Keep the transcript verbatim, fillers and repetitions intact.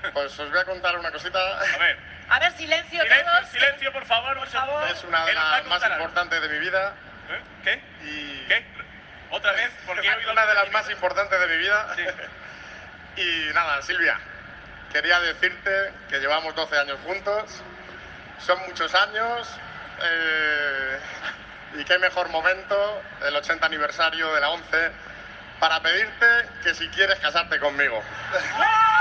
Pues os voy a contar una cosita. A ver. A ver, silencio, Silencio, todos. silencio, por favor. Por favor. Es una de Que nos va a las más contar algo. importantes de mi vida. ¿Eh? ¿Qué? Y... ¿Qué? ¿Otra vez? Porque he oído una de algo las más importantes de mi vida. Sí. Y nada, Silvia, quería decirte que llevamos doce años juntos. Son muchos años. Eh, y qué mejor momento, el ochenta aniversario de la ONCE, para pedirte que si quieres casarte conmigo. ¡Wow!